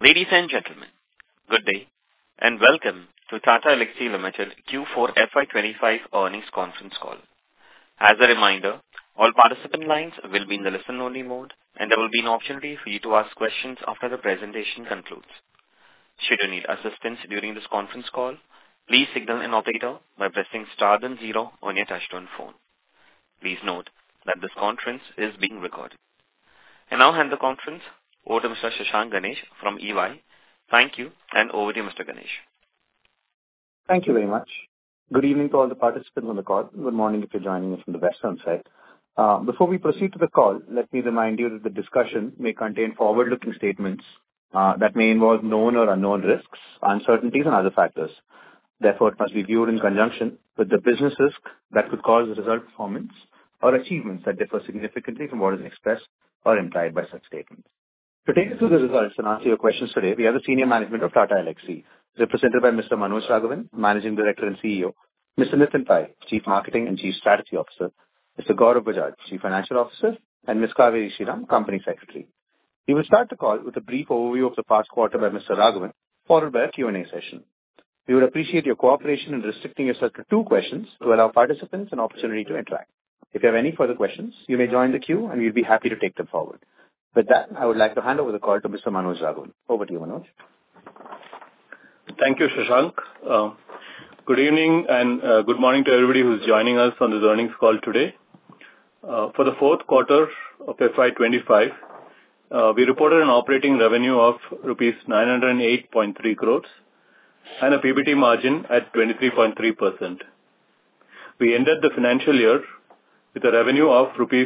Ladies and gentlemen, good day, and welcome to Tata Elxsi Limited Q4 FY25 earnings conference call. As a reminder, all participant lines will be in the listen-only mode, and there will be an opportunity for you to ask questions after the presentation concludes. Should you need assistance during this conference call, please signal an operator by pressing star then 0 on your touchtone phone. Please note that this conference is being recorded. I now hand the conference over to Mr. Shashank Ganesh from EY. Thank you, and over to you, Mr. Ganesh. Thank you very much. Good evening to all the participants on the call. Good morning if you're joining us from the western side. Before we proceed to the call, let me remind you that the discussion may contain forward-looking statements that may involve known or unknown risks, uncertainties, and other factors. Therefore, it must be viewed in conjunction with the business risk that could cause the result performance or achievements that differ significantly from what is expressed or implied by such statements. To take us through the results and answer your questions today, we have the senior management of Tata Elxsi, represented by Mr. Manoj Raghavan, Managing Director and CEO, Mr. Nitin Pai, Chief Marketing and Chief Strategy Officer, Mr. Gaurav Bajaj, Chief Financial Officer, and Ms. Kaveri Sriram, Company Secretary. We will start the call with a brief overview of the past quarter by Mr. Raghavan, followed by a Q&A session. We would appreciate your cooperation in restricting yourself to 2 questions to allow participants an opportunity to interact. If you have any further questions, you may join the queue and we'll be happy to take them forward. With that, I would like to hand over the call to Mr. Manoj Raghavan. Over to you, Manoj. Thank you, Shashank. Good evening and good morning to everybody who's joining us on this earnings call today. For the fourth quarter of FY25, we reported an operating revenue of rupees 908.3 crores and a PBT margin at 23.3%. We ended the financial year with a revenue of rupees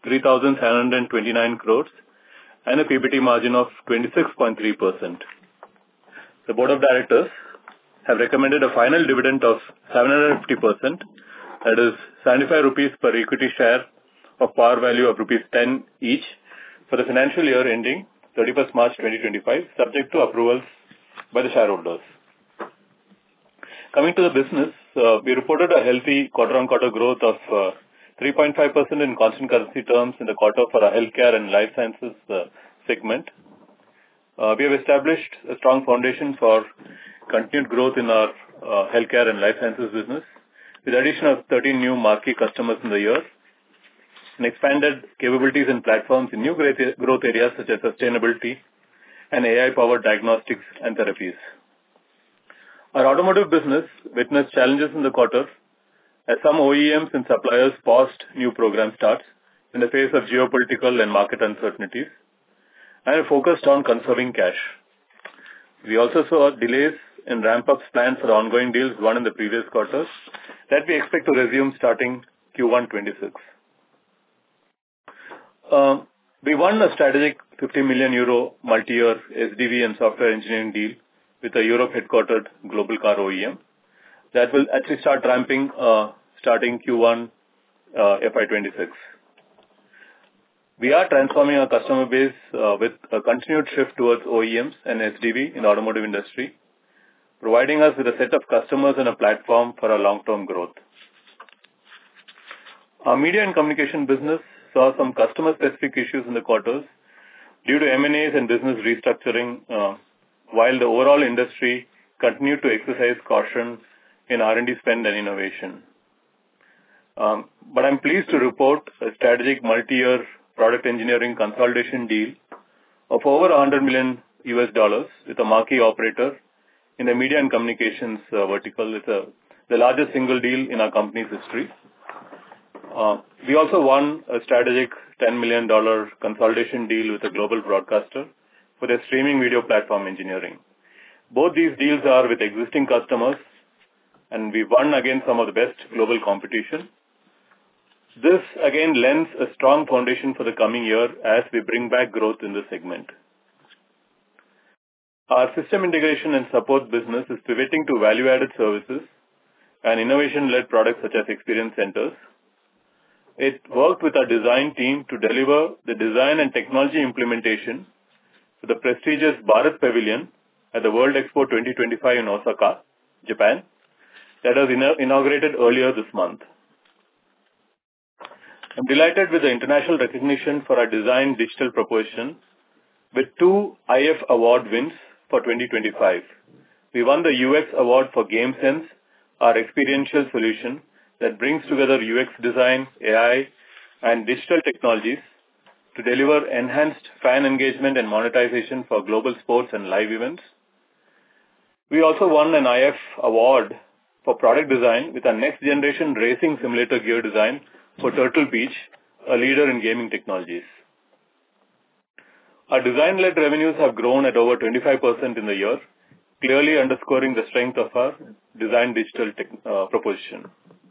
3,729 crores and a PBT margin of 26.3%. The Board of Directors have recommended a final dividend of 750%, that is 75 rupees per equity share of par value of rupees 10 each for the financial year ending 31st March 2025, subject to approvals by the shareholders. Coming to the business, we reported a healthy quarter-on-quarter growth of 3.5% in constant currency terms in the quarter for our healthcare and life sciences segment. We have established a strong foundation for continued growth in our healthcare and life sciences business, with the addition of 13 new marquee customers in the year, and expanded capabilities and platforms in new growth areas such as sustainability and AI-powered diagnostics and therapies. Our automotive business witnessed challenges in the quarter as some OEMs and suppliers paused new program starts in the face of geopolitical and market uncertainties and are focused on conserving cash. We also saw delays in ramp-ups planned for the ongoing deals won in the previous quarters that we expect to resume starting Q1 26. We won a strategic €50 million multi-year SDV and software engineering deal with a Europe-headquartered global car OEM that will actually start ramping starting Q1 FY26. We are transforming our customer base with a continued shift towards OEMs and SDV in the automotive industry, providing us with a set of customers and a platform for our long-term growth. Our media and communication business saw some customer-specific issues in the quarters due to M&As and business restructuring, while the overall industry continued to exercise caution in R&D spend and innovation. But I'm pleased to report a strategic multi-year product engineering consolidation deal of over $100 million with a marquee operator in the media and communications vertical. It's the largest single deal in our company's history. We also won a strategic $10 million consolidation deal with a global broadcaster for their streaming video platform engineering. Both these deals are with existing customers, and we won against some of the best global competition. This again lends a strong foundation for the coming year as we bring back growth in this segment. Our system integration and support business is pivoting to value-added services and innovation-led products such as experience centers. It worked with our design team to deliver the design and technology implementation for the prestigious Bharat Pavilion at the World Expo 2025 in Osaka, Japan, that was inaugurated earlier this month. I'm delighted with the international recognition for our design digital proposition with 2 IF award wins for 2025. We won the UX award for GameSense, our experiential solution that brings together UX design, AI, and digital technologies to deliver enhanced fan engagement and monetization for global sports and live events. We also won an IF award for product design with our next generation racing simulator gear design for Turtle Beach, a leader in gaming technologies. Our design-led revenues have grown at over 25% in the year, clearly underscoring the strength of our design digital proposition.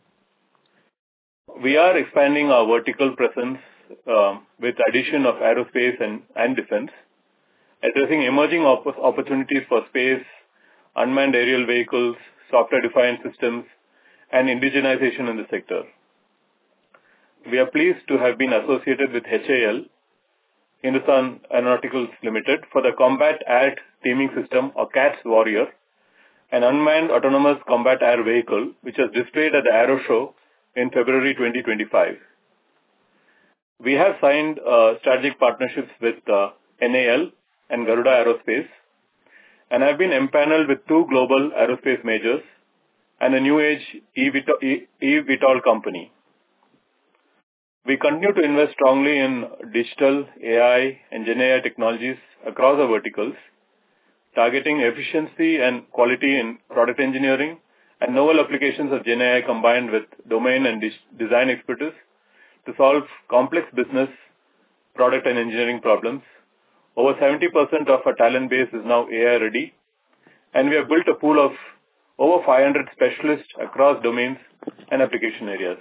We are expanding our vertical presence with addition of aerospace and defense, addressing emerging opportunities for space, unmanned aerial vehicles, software-defined systems, and indigenization in the sector. We are pleased to have been associated with HAL, Hindustan Aeronautics Limited, for the Combat Air Teaming System, or CATS Warrior, an unmanned autonomous combat air vehicle which was displayed at the Aero Show in February 2025. We have signed strategic partnerships with NAL and Garuda Aerospace, and have been empaneled with 2 global aerospace majors and a new age eVTOL company. We continue to invest strongly in digital, AI, and GenAI technologies across our verticals, targeting efficiency and quality in product engineering and novel applications of GenAI combined with domain and design expertise to solve complex business, product, and engineering problems. Over 70% of our talent base is now AI ready, and we have built a pool of over 500 specialists across domains and application areas.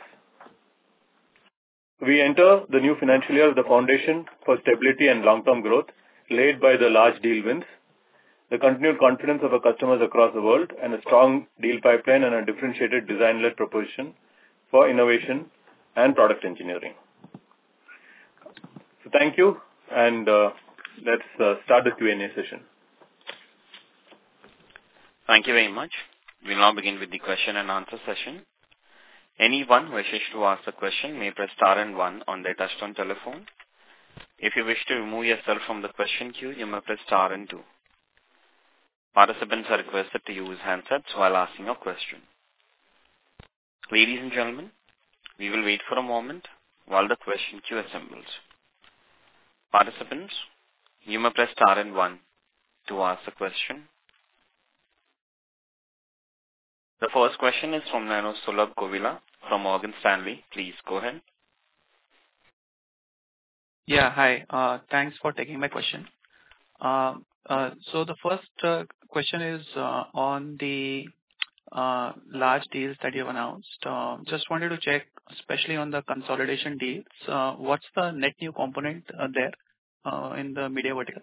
We enter the new financial year with the foundation for stability and long-term growth laid by the large deal wins, the continued confidence of our customers across the world, and a strong deal pipeline and a differentiated design-led proposition for innovation and product engineering. So thank you, and let's start the Q&A session. Thank you very much. We'll now begin with the question and answer session. Anyone who wishes to ask a question may press star and 1 on their touchtone telephone. If you wish to remove yourself from the question queue, you may press star and 2. Participants are requested to use handsets while asking a question. Ladies and gentlemen, we will wait for a moment while the question queue assembles. Participants, you may press star and 1 to ask a question. The first question is from Sulabh Govila from Morgan Stanley. Please go ahead. Yeah, hi. Thanks for taking my question. So the first question is on the large deals that you have announced. Just wanted to check, especially on the consolidation deals, what's the net new component there in the media vertical?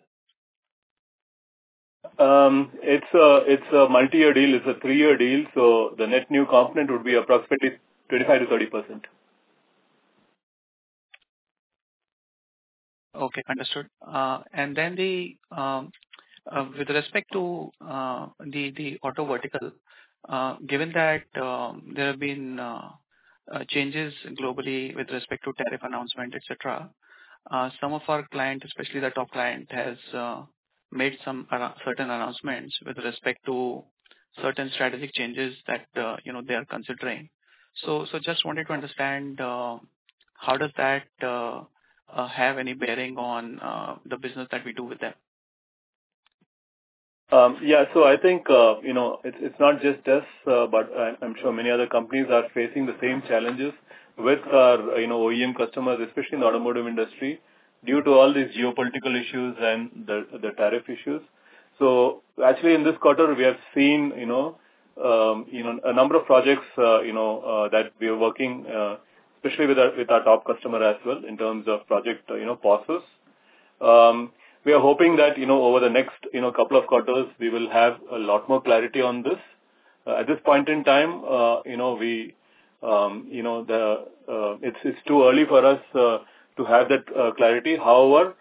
It's a multi-year deal. It's a 3-year deal, so the net new component would be approximately 25 to 30%. Okay, understood. And then with respect to the auto vertical, given that there have been changes globally with respect to tariff announcement, etc., some of our clients, especially the top client, has made some certain announcements with respect to certain strategic changes that they are considering. So just wanted to understand how does that have any bearing on the business that we do with them? Yeah, so I think it's not just us, but I'm sure many other companies are facing the same challenges with our OEM customers, especially in the automotive industry, due to all these geopolitical issues and the tariff issues. So actually, in this quarter, we have seen a number of projects that we are working, especially with our top customer as well, in terms of project pauses. We are hoping that over the next couple of quarters, we will have a lot more clarity on this. At this point in time, it's too early for us to have that clarity. However,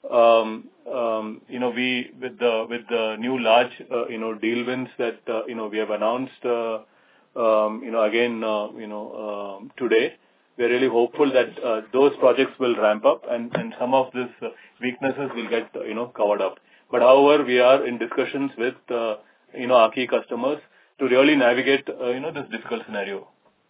we with the new large deal wins that we have announced again today, we're really hopeful that those projects will ramp up and some of these weaknesses will get, covered up. But however, we are in discussions with, our key customers to really navigate, this difficult scenario.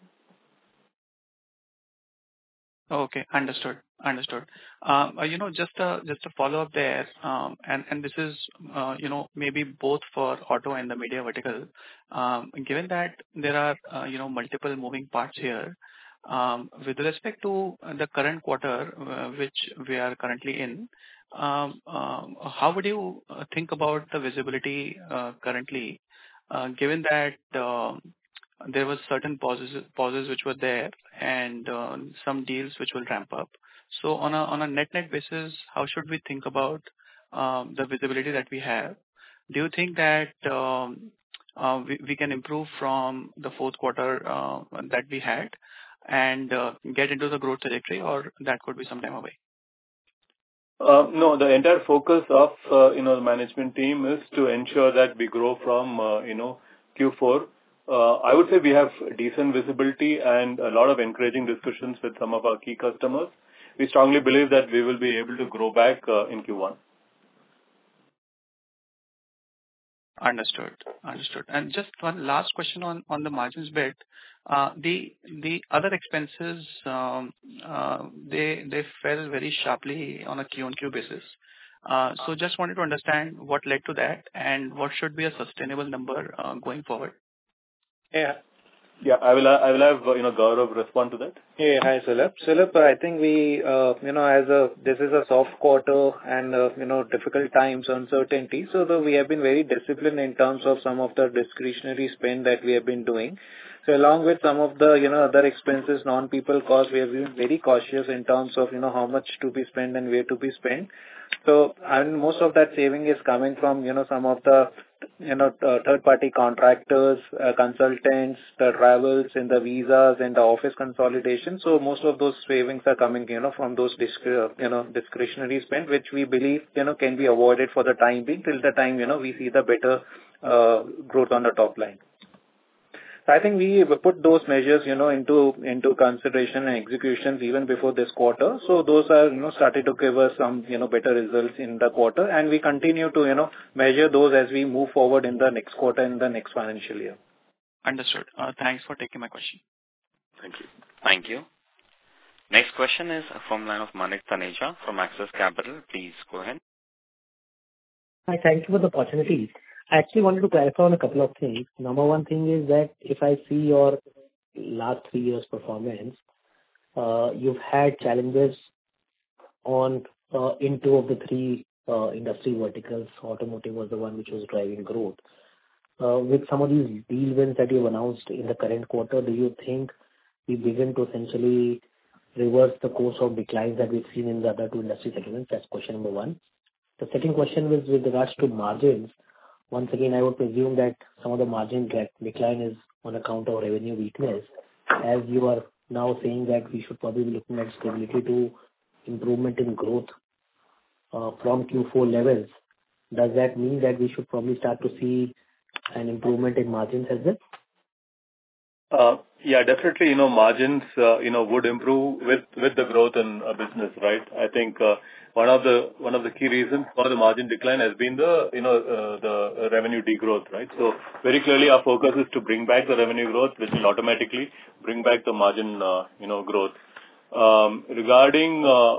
Okay, understood. Just a follow-up there, and this is, maybe both for auto and the media vertical. Given that there are, multiple moving parts here, with respect to the current quarter, which we are currently in, how would you think about the visibility currently, given that there was certain pauses which were there and some deals which will ramp up. So on a net basis, how should we think about the visibility that we have? Do you think that we can improve from the fourth quarter that we had and get into the growth trajectory, or that could be some time away? No, the entire focus of the management team is to ensure that we grow from Q4. I would say we have decent visibility and a lot of encouraging discussions with some of our key customers. We strongly believe that we will be able to grow back in Q1. Understood. And just one last question on the margins bit. The other expenses, they fell very sharply on a Q-on-Q basis. So just wanted to understand what led to that and what should be a sustainable number going forward. Yeah, I will have Gaurav respond to that. Yeah, hi Sulabh. Sulabh, I think we this is a soft quarter and difficult times, uncertainty. So we have been very disciplined in terms of some of the discretionary spend that we have been doing. So along with some of the other expenses, non-people costs, we have been very cautious in terms of how much to be spent and where to be spent. So and most of that saving is coming from some of the third-party contractors, consultants, the travels and the visas and the office consolidation. So most of those savings are coming from those discretionary spend, which we believe can be avoided for the time being till the time we see the better growth on the top line. So I think we put those measures into consideration and executions even before this quarter. So those are started to give us some better results in the quarter, and we continue to measure those as we move forward in the next quarter in the next financial year. Understood. Thanks for taking my question. Thank you. Next question is from line of Manik Taneja from Axis Capital. Please go ahead. Hi, thank you for the opportunity. I actually wanted to clarify on a couple of things. Number one thing is that if I see your last 3 years' performance, you've had challenges in 2 of the 3 industry verticals. Automotive was the one which was driving growth. With some of these deal wins that you've announced in the current quarter, do you think we begin to essentially reverse the course of declines that we've seen in the other 2 industry segments? That's question number one. The second question was with regards to margins. Once again, I would presume that some of the margin decline is on account of revenue weakness. As you are now saying that we should probably be looking at stability to improvement in growth from Q4 levels, does that mean that we should probably start to see an improvement in margins as well? Yeah, definitely, margins, would improve with the growth in business, right? I think one of the key reasons for the margin decline has been the revenue degrowth, right? So very clearly our focus is to bring back the revenue growth, which will automatically bring back the margin, growth. Regarding,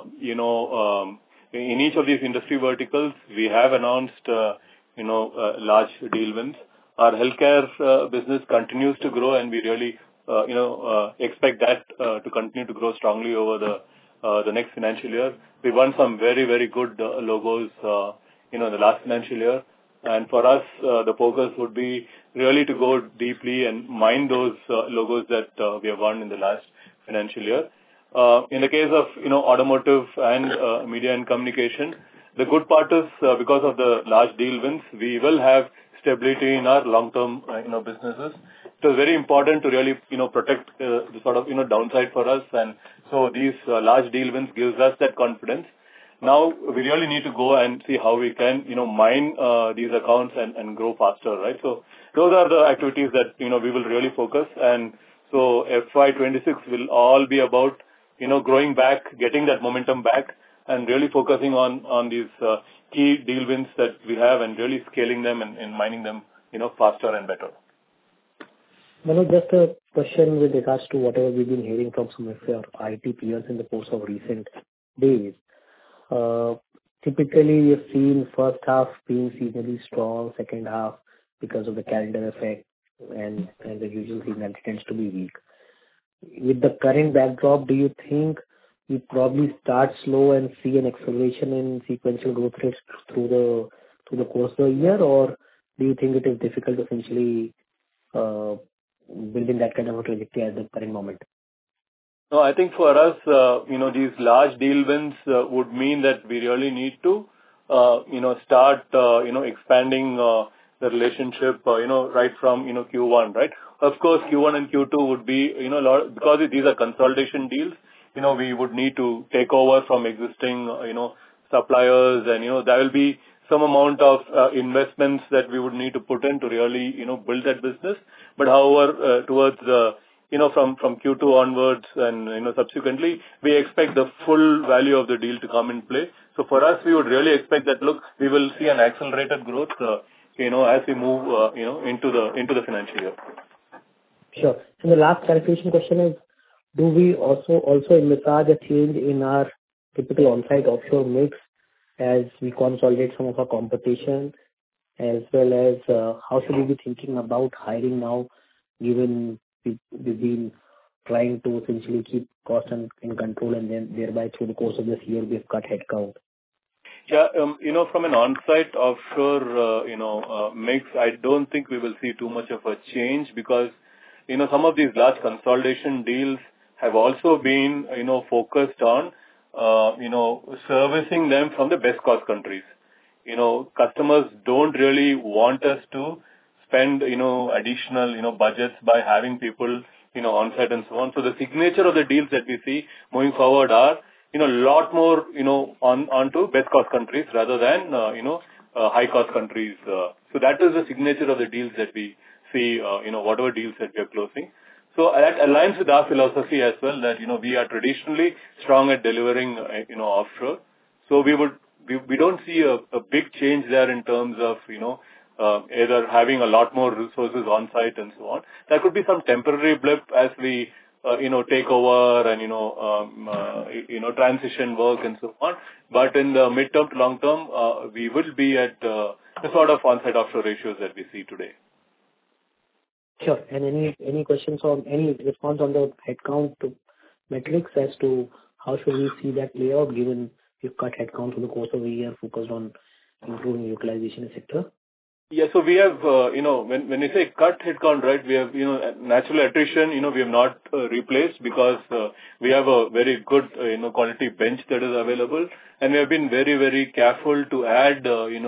in each of these industry verticals, we have announced, large deal wins. Our healthcare business continues to grow, and we really expect that to continue to grow strongly over the next financial year. We won some very, very good logos, in the last financial year. And for us, the focus would be really to go deeply and mine those logos that we have won in the last financial year. In the case of, automotive and media and communication, the good part is because of the large deal wins, we will have stability in our long-term, businesses. It was very important to really, protect the sort of, downside for us. And so these large deal wins gives us that confidence. Now we really need to go and see how we can, mine these accounts and grow faster, right? So those are the activities that, we will really focus. And So FY26 will all be about, growing back, getting that momentum back, and really focusing on these key deal wins that we have and really scaling them and mining them, faster and better. Manoj, just a question with regards to whatever we've been hearing from some of your IT peers in the course of recent days. Typically, we've seen first half being seasonally strong, second half because of the calendar effect, and the usual seasonality tends to be weak. With the current backdrop, do you think we probably start slow and see an acceleration in sequential growth rates through the course of the year, or do you think it is difficult to essentially building that kind of a trajectory at the current moment? No, I think for us, these large deal wins would mean that we really need to, start, expanding the relationship, right from, Q1, right? Of course, Q1 and Q2 would be, because these are consolidation deals, we would need to take over from existing, suppliers, and, there will be some amount of investments that we would need to put in to really, build that business. But however, towards from Q2 onwards and, subsequently, we expect the full value of the deal to come in play. So for us, we would really expect that, look, we will see an accelerated growth, as we move, into the financial year. Sure. And the last clarification question is, do we also envisage a change in our typical on-site offshore mix as we consolidate some of our competition, as well as how should we be thinking about hiring now, given we've been trying to essentially keep cost in control, and then thereby through the course of this year we've cut headcount? Yeah, from an on-site offshore, mix, I don't think we will see too much of a change because, some of these large consolidation deals have also been, focused on, servicing them from the best cost countries. Customers don't really want us to spend, additional, budgets by having people, on-site and so on. So the signature of the deals that we see moving forward are, a lot more, onto best cost countries rather than, high cost countries. So that is the signature of the deals that we see, whatever deals that we are closing. So that aligns with our philosophy as well that, we are traditionally strong at delivering, offshore. So we don't see a big change there in terms of, either having a lot more resources on site and so on. There could be some temporary blip as we, take over and, transition work and so on. But in the midterm to long term, we will be at the sort of on-site offshore ratios that we see today. Sure. And any questions on any response on the headcount metrics as to how should we see that play out, given you've cut headcount through the course of the year, focused on improving utilization, etc.? Yeah, so we have, when you say cut headcount, right, we have, natural attrition, we have not replaced because we have a very good, quality bench that is available. And we have been very, very careful to add,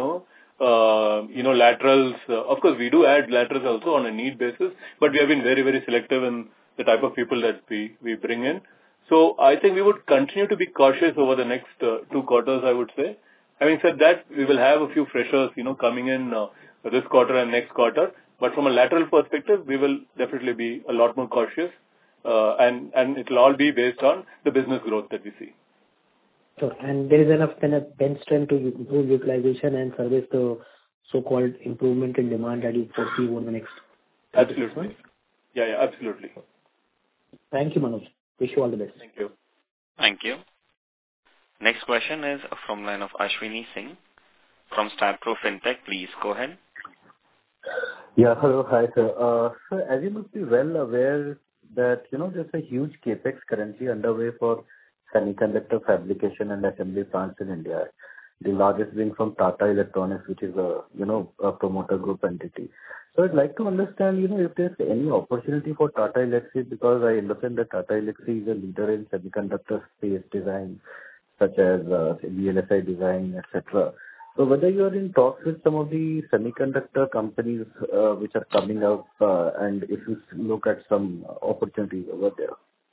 laterals. Of course, we do add laterals also on a need basis, but we have been very, very selective in the type of people that we bring in. So I think we would continue to be cautious over the next 2 quarters, I would say. Having said that, we will have a few freshers, coming in this quarter and next quarter. But from a lateral perspective, we will definitely be a lot more cautious, and it will all be based on the business growth that we see. Sure. And there is enough kind of bench strength to improve utilization and service the so-called improvement in demand that you foresee over the next. Absolutely. Yeah, absolutely. Thank you, Manoj. Wish you all the best. Thank you. Thank you. Next question is from line of Ashwini Singh from Starpro Fintech. Please go ahead. Yeah, hello. Hi, sir. Sir, as you must be well aware that, there's a huge capex currently underway for semiconductor fabrication and assembly plants in India. The largest being from Tata Electronics, which is a promoter group entity. So I'd like to understand, if there's any opportunity for Tata Elxsi, because I understand that Tata Elxsi is a leader in semiconductor space design, such as VLSI design, etc. So whether you are in talks with some of the semiconductor companies which are coming up, and if you look at some opportunities over there.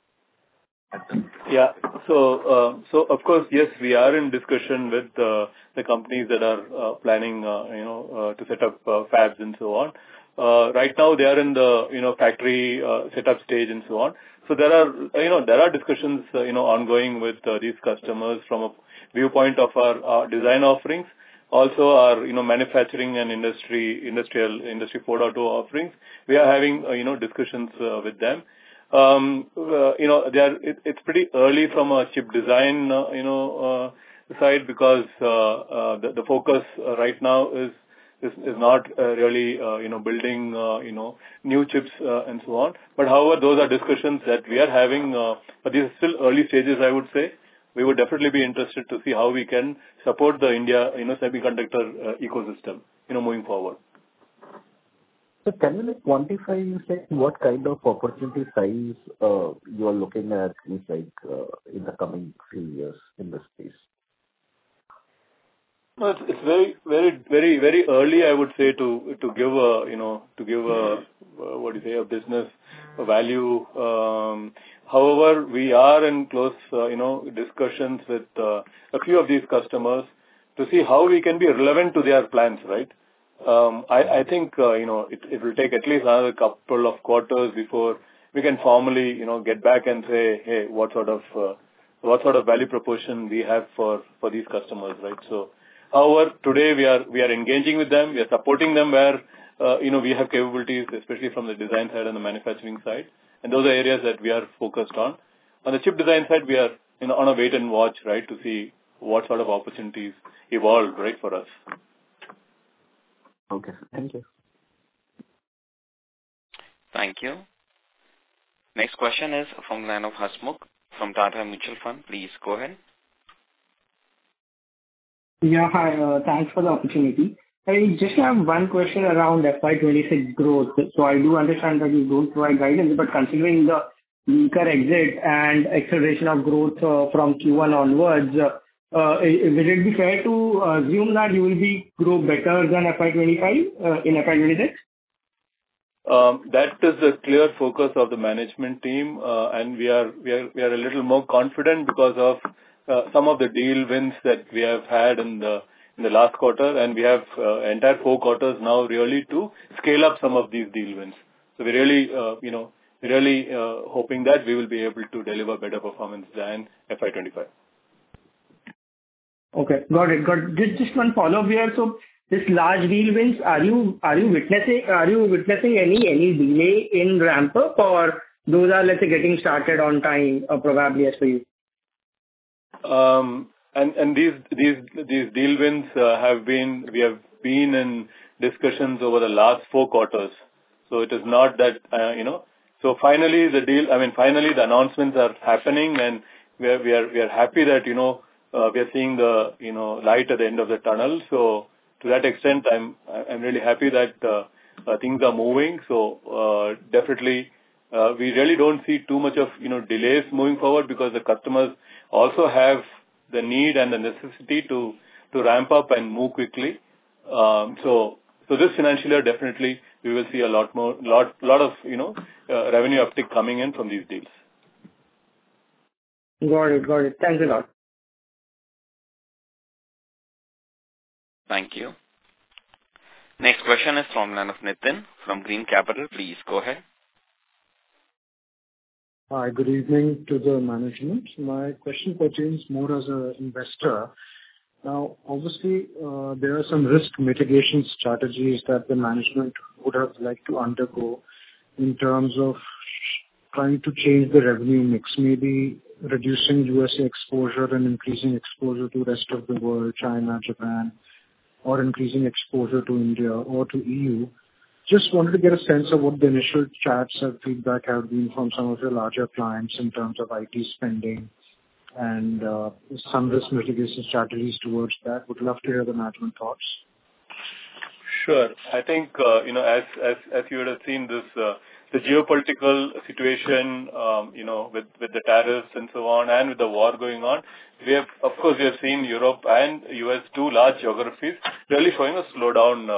Yeah. So of course, yes, we are in discussion with the companies that are planning, to set up fabs and so on. Right now, they are in the, factory setup stage and so on. So there are discussions, ongoing with these customers from a viewpoint of our design offerings, also our, manufacturing and industry 4.0 offerings. We are having, discussions with them. It's pretty early from a chip design, side, because the focus right now is not really, building, new chips and so on. But however, those are discussions that we are having, but these are still early stages, I would say. We would definitely be interested to see how we can support the India, semiconductor ecosystem, moving forward. So can you quantify, you said, what kind of opportunity size you are looking at, in the coming few years in this space? No, it's very, very, very, very early, I would say, to give a business value. However, we are in close, discussions with a few of these customers to see how we can be relevant to their plans, right? I think, it will take at least another couple of quarters before we can formally, get back and say, hey, what sort of value proposition we have for these customers, right? So, however, today we are engaging with them. We are supporting them where, we have capabilities, especially from the design side and the manufacturing side. And those are areas that we are focused on. On the chip design side, we are, on a wait and watch, right, to see what sort of opportunities evolve, right, for us. Okay. Thank you. Thank you. Next question is from the line of Hasmukh from Tata Mutual Fund. Please go ahead. Yeah, hi. Thanks for the opportunity. I just have one question around FY26 growth. So I do understand that you don't provide guidance, but considering the weaker exit and acceleration of growth from Q1 onwards, will it be fair to assume that you will grow better than FY25 in FY26? That is the clear focus of the management team, and we are a little more confident because of some of the deal wins that we have had in the last quarter, and we have entire 4 quarters now really to scale up some of these deal wins. So we're really, hoping that we will be able to deliver better performance than FY25. Okay, got it. Just one follow-up here. So this large deal wins, are you witnessing any delay in ramp up, or those are, let's say, getting started on time, probably as per you? And these deal wins we have been in discussions over the last 4 quarters. So it is not that, So finally the announcements are happening, and we are happy that, we are seeing the, light at the end of the tunnel. So to that extent, I'm really happy that things are moving. So definitely, we really don't see too much of, delays moving forward, because the customers also have the need and the necessity to ramp up and move quickly. So this financial year, definitely we will see a lot of, revenue uptick coming in from these deals. Got it. Thanks a lot. Thank you. Next question is from line of Nitin from Green Capital. Please go ahead. Hi, good evening to the management. My question pertains more as an investor. Now, obviously, there are some risk mitigation strategies that the management would have liked to undergo in terms of trying to change the revenue mix, maybe reducing USA exposure and increasing exposure to rest of the world, China, Japan, or increasing exposure to India or to EU. Just wanted to get a sense of what the initial chats and feedback have been from some of your larger clients in terms of IT spending and some risk mitigation strategies towards that. Would love to hear the management thoughts. Sure. I think, as you would have seen this, the geopolitical situation, with the tariffs and so on, and with the war going on, we have seen Europe and US, 2 large geographies, really showing a slowdown,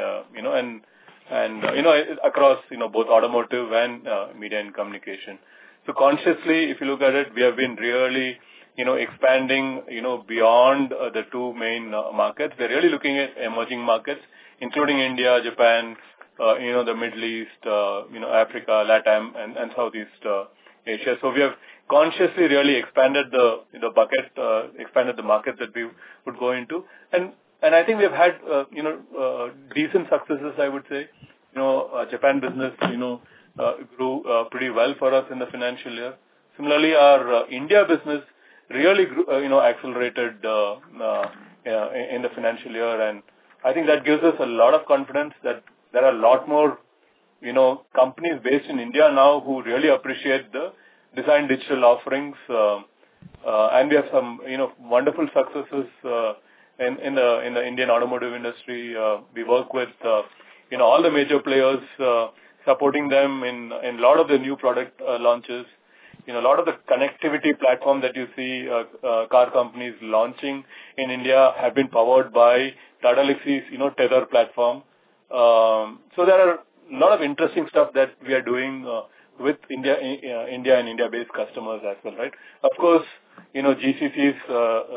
across, both automotive and media and communication. So consciously, if you look at it, we have been really, expanding, beyond the 2 main markets. We're really looking at emerging markets, including India, Japan, the Middle East, Africa, LATAM, and Southeast Asia. So we have consciously really expanded the bucket, expanded the market that we would go into, and I think we have had decent successes. I would say, Japan business grew pretty well for us in the financial year. Similarly, our India business really grew, accelerated in the financial year, and I think that gives us a lot of confidence that there are a lot more companies based in India now who really appreciate the design digital offerings, and we have some wonderful successes in the Indian automotive industry. We work with all the major players, supporting them in a lot of the new product launches. A lot of the connectivity platform that you see car companies launching in India have been powered by Tata Elxsi's Tether platform. So there are a lot of interesting stuff that we are doing with India and India-based customers as well, right? Of course, GCCs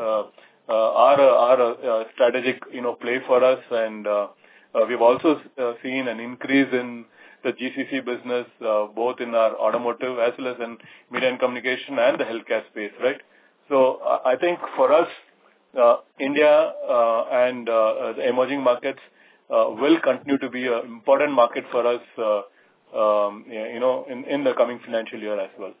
are a strategic play for us, and we've also seen an increase in the GCC business, both in our automotive as well as in media and communication and the healthcare space, right? So I think for us, India and the emerging markets will continue to be an important market for us, in the coming financial year as well.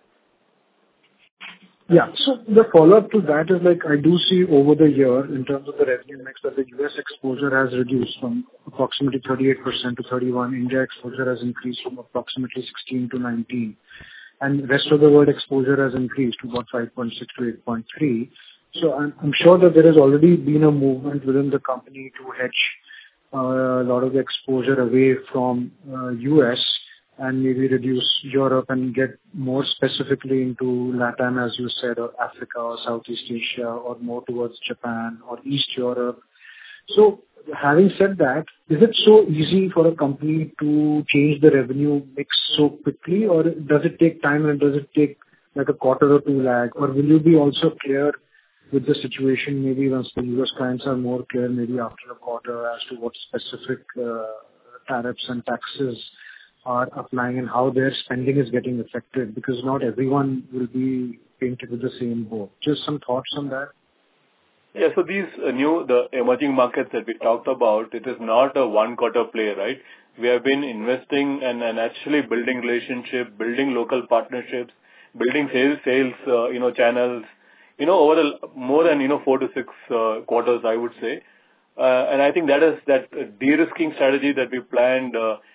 Yeah. So the follow-up to that is I do see over the year in terms of the revenue mix that the US exposure has reduced from approximately 38% to 31%. India exposure has increased from approximately 16 to 19%. And rest of the world exposure has increased to about 5.6 to 8.3. So I'm sure that there has already been a movement within the company to hedge a lot of the exposure away from US and maybe reduce Europe and get more specifically into LATAM, as you said, or Africa or Southeast Asia, or more towards Japan or East Europe. So having said that, is it so easy for a company to change the revenue mix so quickly, or does it take time and does it take a quarter or two lag? Or will you be also clear with the situation maybe once the US clients are more clear, maybe after a quarter, as to what specific tariffs and taxes are applying and how their spending is getting affected, because not everyone will be painted with the same boat. Just some thoughts on that? Yeah, so these the emerging markets that we talked about, it is not a one-quarter play, right? We have been investing and actually building relationship, building local partnerships, building sales channels, over the more than 4 to 6 quarters, I would say. And I think that is that de-risking strategy that we planned.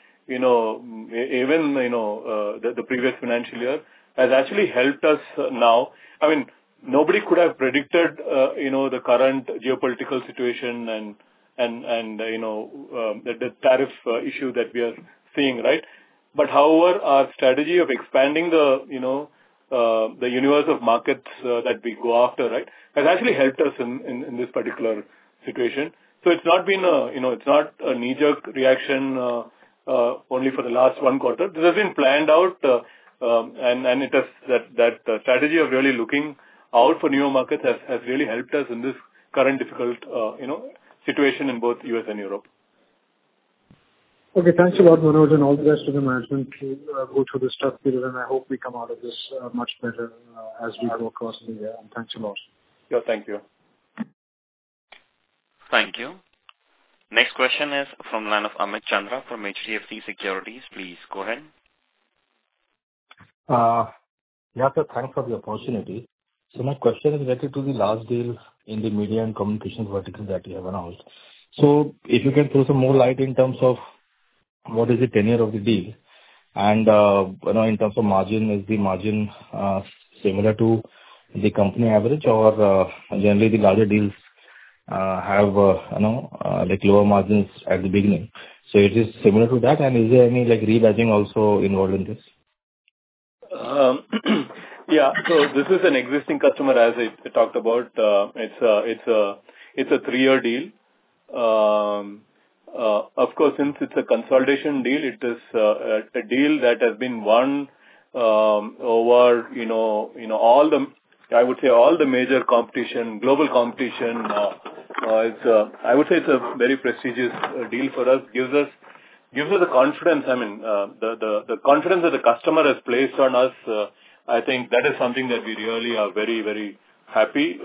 Even the previous financial year has actually helped us now. I mean, nobody could have predicted the current geopolitical situation and the tariff issue that we are seeing, right? But however, our strategy of expanding the universe of markets that we go after, right, has actually helped us in this particular situation. So it's not been it's not a knee-jerk reaction only for the last one quarter. This has been planned out, and it has that strategy of really looking out for newer markets has really helped us in this current difficult situation in both US and Europe. Okay, thanks a lot, Manoj, and all the rest of the management to go through this tough period, and I hope we come out of this much better as we go across the year. And thanks a lot. Yeah, thank you. Thank you. Next question is from the line of Amit Chandra from HDFC Securities. Please go ahead. Yeah, sir, thanks for the opportunity. So my question is related to the last deal in the media and communications vertical that you have announced. So if you can throw some more light in terms of what is the tenure of the deal, and in terms of margin, is the margin similar to the company average, or generally the larger deals have lower margins at the beginning? So it is similar to that, and is there any rebadging also involved in this? Yeah, so this is an existing customer, as I talked about. It's a 3-year deal. Of course, since it's a consolidation deal, it is a deal that has been won over all the major competition, global competition. I would say it's a very prestigious deal for us. Gives us gives us the confidence. I mean, the confidence that the customer has placed on us. I think that is something that we really are very, very happy.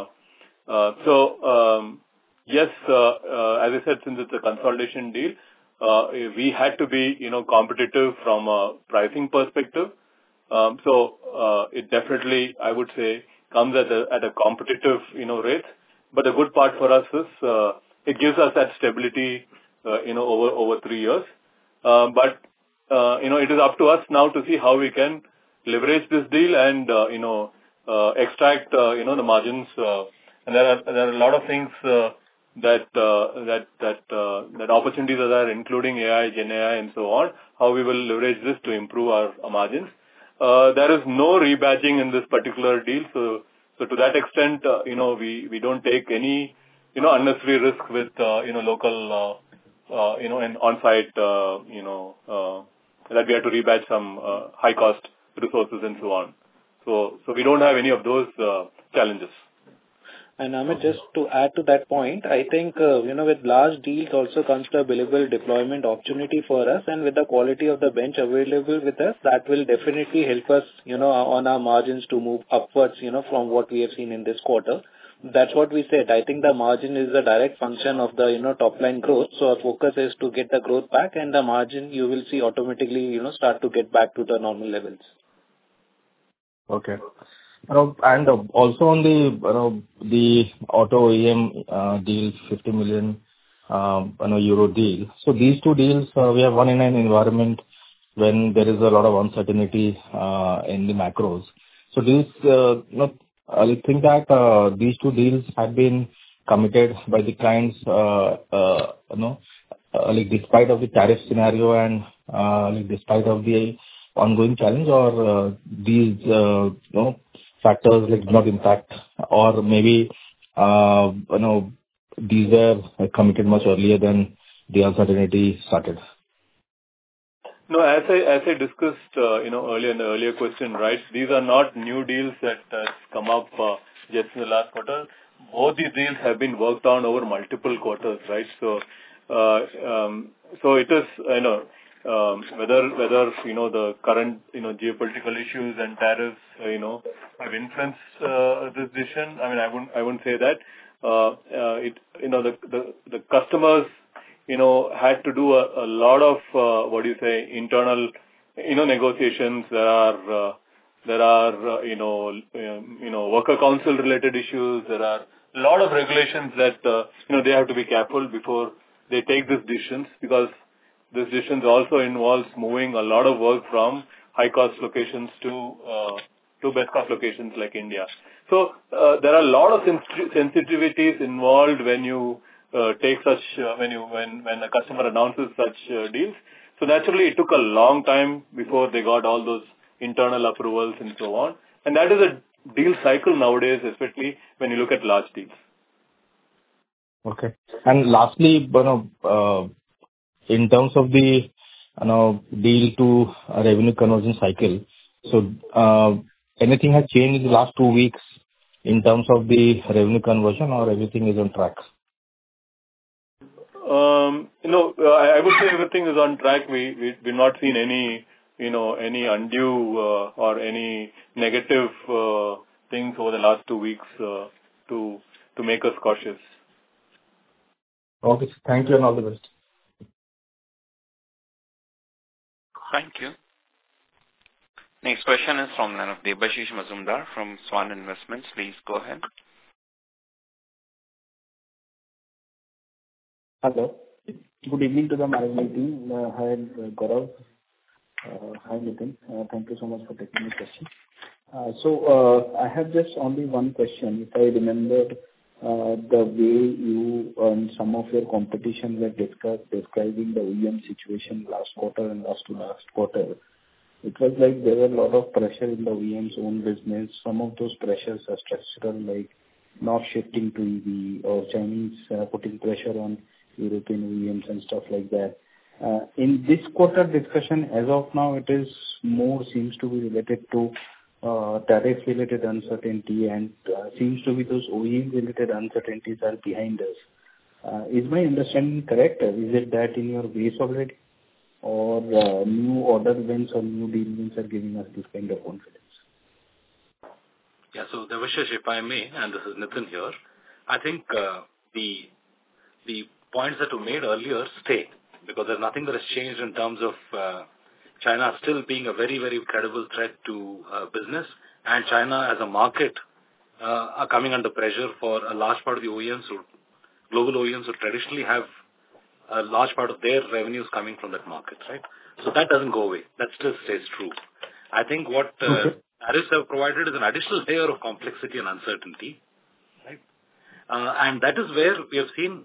Yes, as I said, since it's a consolidation deal, we had to be, competitive from a pricing perspective. It definitely, I would say, comes at a competitive, rate. But the good part for us is, it gives us that stability, over 3 years. It is up to us now to see how we can leverage this deal and, extract, the margins. And there are a lot of things, that opportunities are there, including AI, Gen AI, and so on, how we will leverage this to improve our margins. There is no rebadging in this particular deal. So to that extent, we don't take any, unnecessary risk with, local, and on-site, that we have to rebadge some, high-cost resources and so on. So we don't have any of those, challenges. And Amit, just to add to that point, I think, with large deals also comes the billable deployment opportunity for us, and with the quality of the bench available with us, that will definitely help us, on our margins to move upwards, from what we have seen in this quarter. That's what we said. I think the margin is a direct function of the, top line growth. So our focus is to get the growth back, and the margin you will see automatically, start to get back to the normal levels. Okay. And also on the auto OEM deal, 50 million euro deal. So these two deals, we have one in an environment when there is a lot of uncertainty in the macros. So these, I think that these two deals have been committed by the clients, despite of the tariff scenario and despite of the ongoing challenge, or these factors do not impact, or maybe these were committed much earlier than the uncertainty started. No, as I discussed, earlier in the earlier question, right? These are not new deals that come up just in the last quarter. Both these deals have been worked on over multiple quarters, right? So it is, whether the current geopolitical issues and tariffs have influenced this decision. I mean, I wouldn't say that. The customers had to do a lot of internal negotiations. There are worker council related issues. There are a lot of regulations that they have to be careful before they take these decisions, because these decisions also involves moving a lot of work from high cost locations to best cost locations like India. So there are a lot of sensitivities involved when you take such when a customer announces such deals. So naturally, it took a long time before they got all those internal approvals and so on. And that is a deal cycle nowadays, especially when you look at large deals. Okay. And lastly, in terms of the deal to revenue conversion cycle, so anything has changed in the last 2 weeks in terms of the revenue conversion, or everything is on track? I would say everything is on track. We've not seen any undue or any negative things over the last 2 weeks to make us cautious. Okay. Thank you, and all the best. Thank you. Next question is from Debashish Mazumdar from Swan Investments. Please go ahead. Hello. Good evening to the management team. Hi, Gaurav. Hi, Nitin. Thank you so much for taking the question. I have just only one question. If I remember the way you and some of your competition were describing the OEM situation last quarter and last to last quarter, it was like there were a lot of pressure in the OEM's own business. Some of those pressures are structural, like not shifting to EV, or Chinese putting pressure on European OEMs and stuff like that. In this quarter discussion, as of now, it is more seems to be related to tariff-related uncertainty, and seems to be those OEM-related uncertainties are behind us. Is my understanding correct? Is it that in your base already? or new order wins or new deal wins are giving us this kind of confidence? Yeah. So Debashish, if I may, and this is Nitin here, I think the points that were made earlier stay, because there's nothing that has changed in terms of China still being a very, very credible threat to business, and China as a market are coming under pressure for a large part of the OEMs, global OEMs who traditionally have a large part of their revenues coming from that market, right? So that doesn't go away. That still stays true. I think what tariffs have provided is an additional layer of complexity and uncertainty, right? And that is where we have seen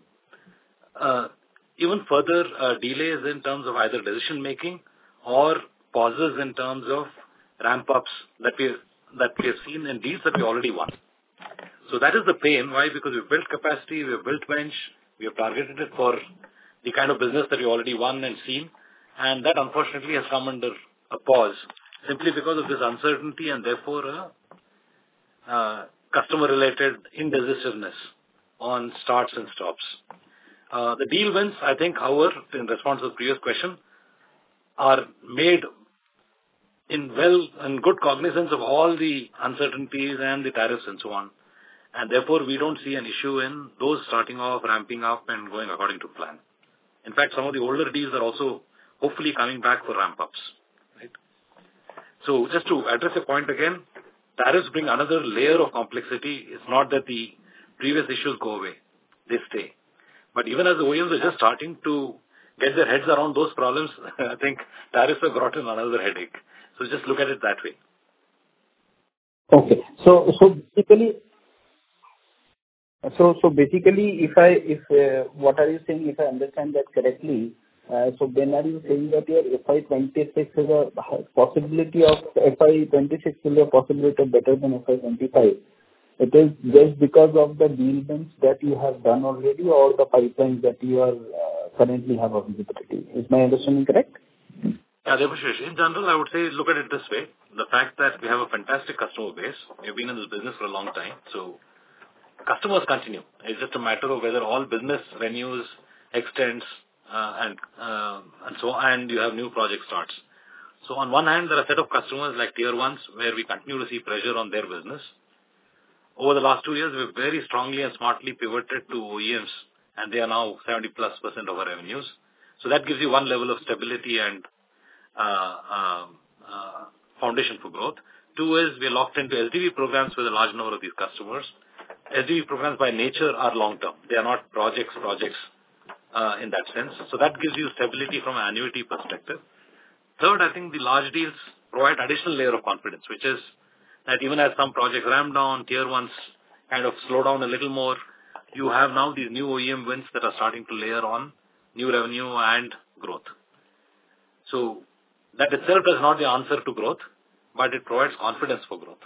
even further delays in terms of either decision making or pauses in terms of ramp ups that we have seen in deals that we already won. So that is the pain. Why? Because we've built capacity, we've built bench, we have targeted it for the kind of business that we already won and seen, and that unfortunately has come under a pause simply because of this uncertainty and therefore customer-related indecisiveness on starts and stops. The deal wins, I think, however, in response to the previous question, are made in good cognizance of all the uncertainties and the tariffs and so on. And therefore, we don't see an issue in those starting off, ramping up and going according to plan. In fact, some of the older deals are also hopefully coming back for ramp-ups. Right? So just to address your point again, tariffs bring another layer of complexity. It's not that the previous issues go away. They stay. But even as the OEMs are just starting to get their heads around those problems, I think tariffs have brought in another headache. So just look at it that way. Okay. So basically, if what are you saying, if I understand that correctly, so then are you saying that your FY26 is a possibility of FY26 will be a possibility of better than FY25? It is just because of the deal wins that you have done already or the pipelines that you are currently have of visibility. Is my understanding correct? Yeah, Debashish, in general, I would say look at it this way. The fact that we have a fantastic customer base, we've been in this business for a long time, so customers continue. It's just a matter of whether all business renews, extends, and so on, and you have new project starts. So on one hand, there are a set of customers like tier ones where we continue to see pressure on their business. Over the last 2 years, we've very strongly and smartly pivoted to OEMs, and they are now 70+% of our revenues. So that gives you one level of stability and foundation for growth. Two is we are locked into SDV programs with a large number of these customers. SDV programs by nature are long-term. They are not projects in that sense. So that gives you stability from an annuity perspective. Third, I think the large deals provide additional layer of confidence, which is that even as some projects ramp down, tier ones kind of slow down a little more, you have now these new OEM wins that are starting to layer on new revenue and growth. So that itself is not the answer to growth, but it provides confidence for growth.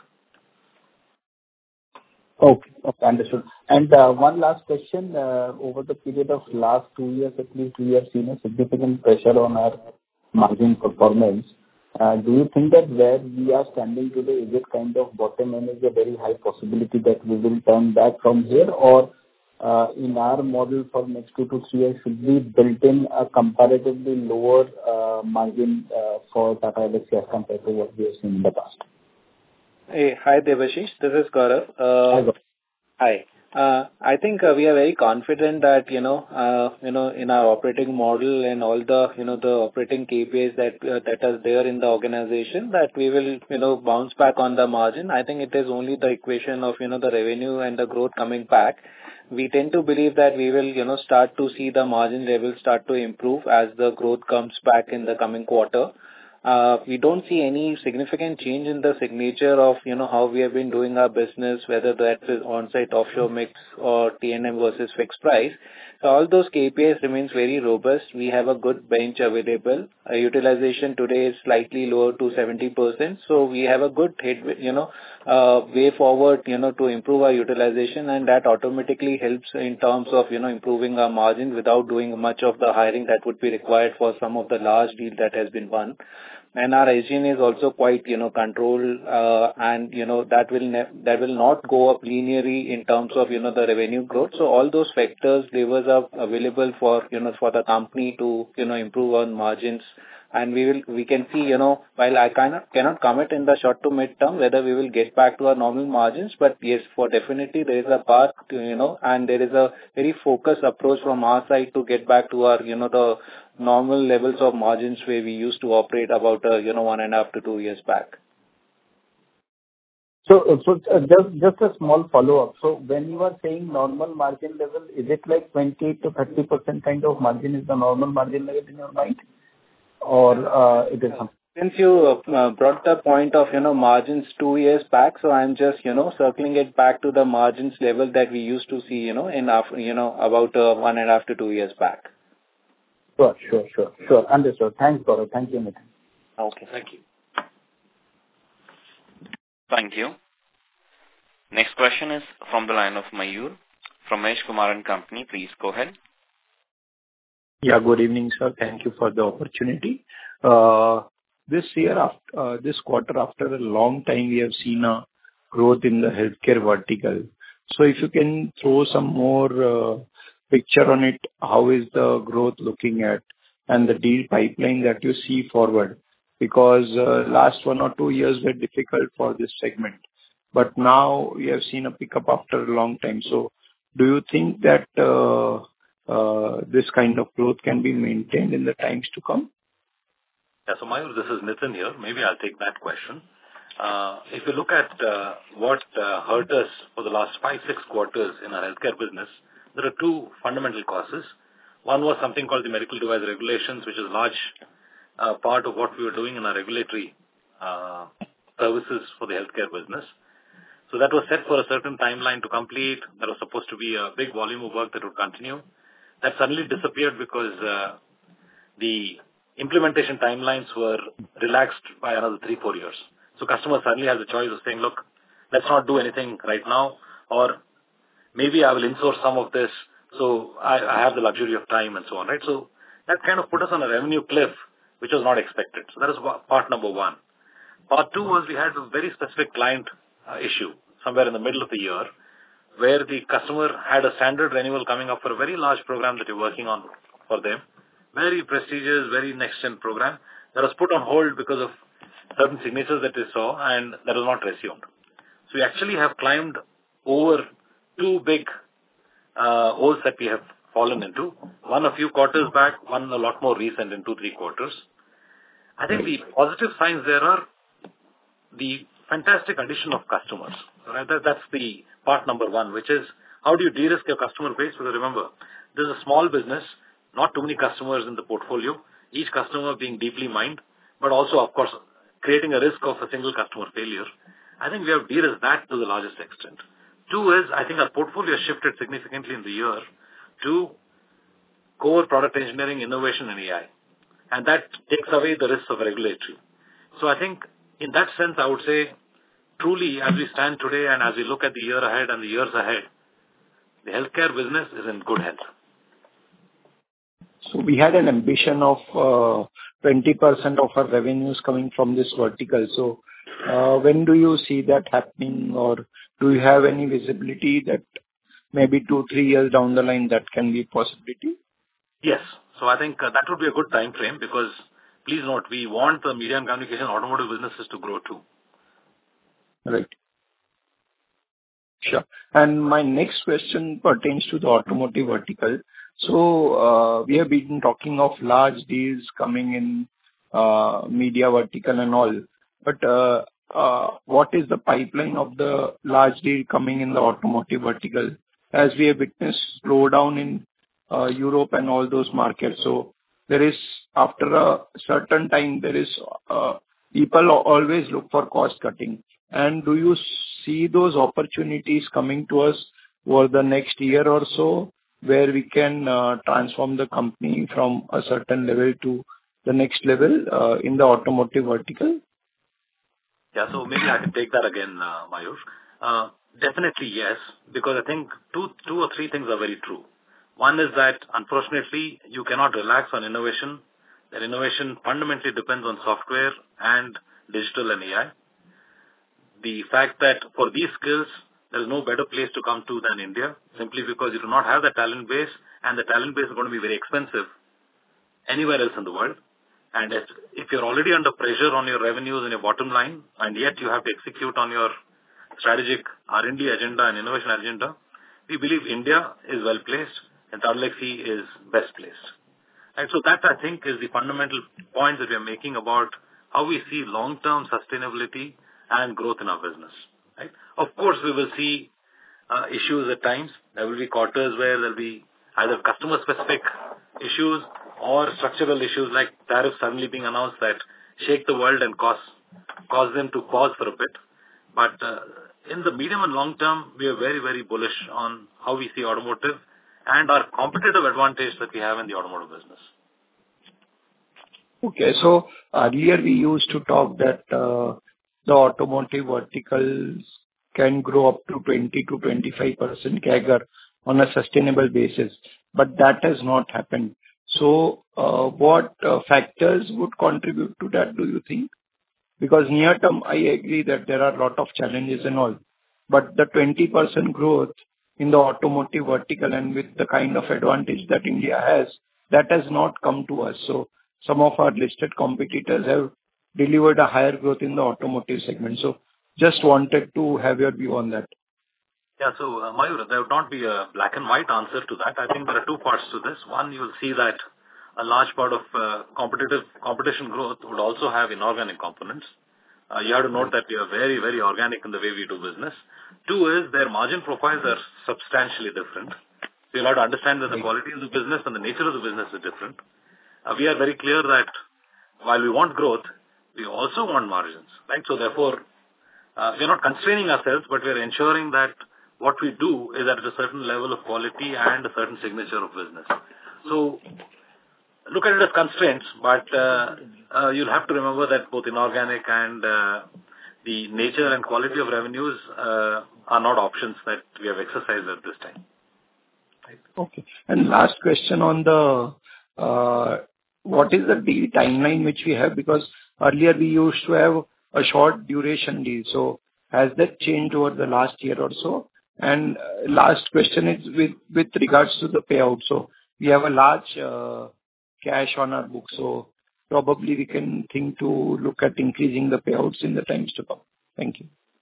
Okay, understood. And one last question. Over the period of last 2 years, at least, we have seen a significant pressure on our margin performance. Do you think that where we are standing today, is it kind of bottom and is a very high possibility that we will turn back from here? Or in our model for next 2 to 3 years, should we build in a comparatively lower margin for Tata Elxsi as compared to what we have seen in the past? Hey, hi Debashish, this is Gaurav. Hi. I think we are very confident that in our operating model and all the the operating KPIs that are there in the organization, that we will bounce back on the margin. I think it is only the equation of the revenue and the growth coming back. We tend to believe that we will start to see the margin level start to improve as the growth comes back in the coming quarter. We don't see any significant change in the signature of how we have been doing our business, whether that is on-site offshore mix or T&M versus fixed price. So all those KPIs remains very robust. We have a good bench available. Utilization today is slightly lower to 70%. So we have a good way forward to improve our utilization, and that automatically helps in terms of improving our margin without doing much of the hiring that would be required for some of the large deal that has been won. And our SG&A is also quite controlled, and that will not go up linearly in terms of the revenue growth. So all those factors, levers are available for, for the company to, improve on margins. And we can see, while I cannot commit in the short to mid term whether we will get back to our normal margins, but yes, for definitely there is a path, and there is a very focused approach from our side to get back to our, the normal levels of margins where we used to operate about, 1.5 to 2 years back. So just a small follow-up. So when you are saying normal margin level, is it like 20 to 30% kind of margin is the normal margin level in your mind? Or it is something? Since you brought the point of, margins 2 years back, so I'm just, circling it back to the margins level that we used to see, in, about 1.5 to 2 years back. Sure. Understood. Thanks, Gaurav. Thank you, Nitin. Okay. Thank you. Thank you. Next question is from the line of Mayur from Mahesh Kumar and Company. Please go ahead. Yeah, good evening, sir. Thank you for the opportunity. This quarter, after a long time, we have seen a growth in the healthcare vertical. So if you can throw some more picture on it, how is the growth looking at and the deal pipeline that you see forward? Because last 1 or 2 years were difficult for this segment, but now we have seen a pickup after a long time. So do you think that this kind of growth can be maintained in the times to come? Yeah, so Mayur, this is Nitin here. Maybe I'll take that question. If you look at what hurt us for the last 5-6 quarters in our healthcare business, there are 2 fundamental causes. One was something called the medical device regulations, which is a large part of what we were doing in our regulatory services for the healthcare business. So that was set for a certain timeline to complete. There was supposed to be a big volume of work that would continue. That suddenly disappeared because the implementation timelines were relaxed by another 3-4 years. So customers suddenly have the choice of saying, look, let's not do anything right now, or maybe I will insource some of this, so I have the luxury of time and so on, right? So that kind of put us on a revenue cliff, which was not expected. So that is part number 1. Part 2 was we had a very specific client issue somewhere in the middle of the year, where the customer had a standard renewal coming up for a very large program that you're working on for them. Very prestigious, very next-gen program that was put on hold because of certain signatures that they saw, and that was not resumed. So we actually have climbed over 2 big holes that we have fallen into. One a few quarters back, one a lot more recent in 2-3 quarters. I think the positive signs there are the fantastic addition of customers. Right? That's the part number 1, which is how do you de-risk your customer base? Because remember, this is a small business, not too many customers in the portfolio, each customer being deeply mined, but also, of course, creating a risk of a single customer failure. I think we have de-risked that to the largest extent. 2 is, I think our portfolio shifted significantly in the year to core product engineering, innovation, and AI. And that takes away the risks of regulatory. So I think in that sense, I would say, truly, as we stand today and as we look at the year ahead and the years ahead, the healthcare business is in good health. So we had an ambition of 20% of our revenues coming from this vertical. So when do you see that happening, or do you have any visibility that maybe 2-3 years down the line that can be a possibility? Yes. So I think that would be a good time frame because, please note, we want the media and communication automotive businesses to grow too. Right. Sure. And my next question pertains to the automotive vertical. So we have been talking of large deals coming in media vertical and all. But what is the pipeline of the large deal coming in the automotive vertical? As we have witnessed slowdown in Europe and all those markets. So there is, after a certain time, there is people always look for cost cutting. And do you see those opportunities coming to us over the next year or so, where we can transform the company from a certain level to the next level in the automotive vertical? Yeah, so maybe I can take that again, Mayur. Definitely yes, because I think two or three things are very true. One is that, unfortunately, you cannot relax on innovation. That innovation fundamentally depends on software and digital and AI. The fact that for these skills, there is no better place to come to than India, simply because you do not have the talent base and the talent base is going to be very expensive anywhere else in the world. And if you're already under pressure on your revenues and your bottom line, and yet you have to execute on your strategic R&D agenda and innovation agenda, we believe India is well placed and Tata Elxsi is best placed. And so that, I think, is the fundamental point that we are making about how we see long-term sustainability and growth in our business. Right? Of course, we will see issues at times. There will be quarters where there will be either customer-specific issues or structural issues like tariffs suddenly being announced that shake the world and cause them to pause for a bit. But in the medium and long term, we are very, very bullish on how we see automotive and our competitive advantage that we have in the automotive business. Okay. So earlier we used to talk that the automotive verticals can grow up to 20 to 25% CAGR on a sustainable basis, but that has not happened. So what factors would contribute to that, do you think? Because near term, I agree that there are a lot of challenges and all, but the 20% growth in the automotive vertical and with the kind of advantage that India has, that has not come to us. So some of our listed competitors have delivered a higher growth in the automotive segment. So just wanted to have your view on that. Yeah, so Mayur, there would not be a black and white answer to that. I think there are two parts to this. One, you will see that a large part of competition growth would also have inorganic components. You have to note that we are very, very organic in the way we do business. Two is their margin profiles are substantially different. So you'll have to understand that the quality of the business and the nature of the business is different. We are very clear that while we want growth, we also want margins, right? So therefore, we are not constraining ourselves, but we are ensuring that what we do is at a certain level of quality and a certain signature of business. So look at it as constraints, but you'll have to remember that both inorganic and the nature and quality of revenues are not options that we have exercised at this time. Right. Okay. And last question on the what is the deal timeline which we have? Because earlier we used to have a short duration deal. So has that changed over the last year or so? And last question is with regards to the payout. So we have a large cash on our books, so probably we can think to look at increasing the payouts in the times to come. Thank you.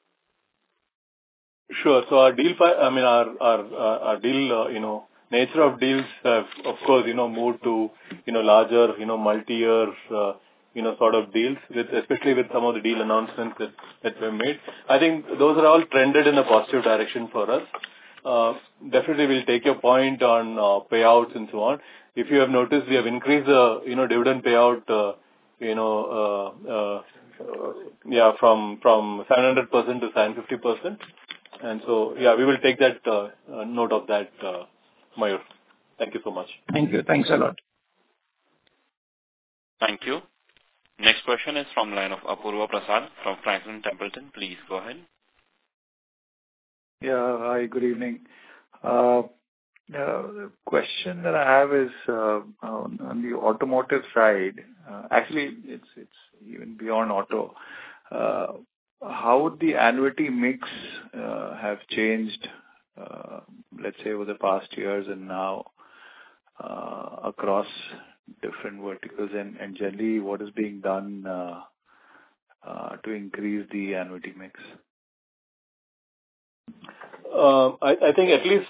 Sure. So our deal, our deal, nature of deals have, of course, moved to, larger, multi-year, sort of deals, especially with some of the deal announcements that were made. I think those are all trended in a positive direction for us. Definitely, we'll take your point on payouts and so on. If you have noticed, we have increased the, dividend payout, from 700% to 750%. And so, we will take that note of that, Mayur. Thank you so much. Thank you. Thanks a lot. Thank you. Next question is from the line of Apurva Prasad from Franklin Templeton. Please go ahead. Yeah. Hi, good evening. The question that I have is on the automotive side. Actually, it's even beyond auto. How would the annuity mix have changed, let's say, over the past years and now across different verticals, and generally what is being done to increase the annuity mix? I think at least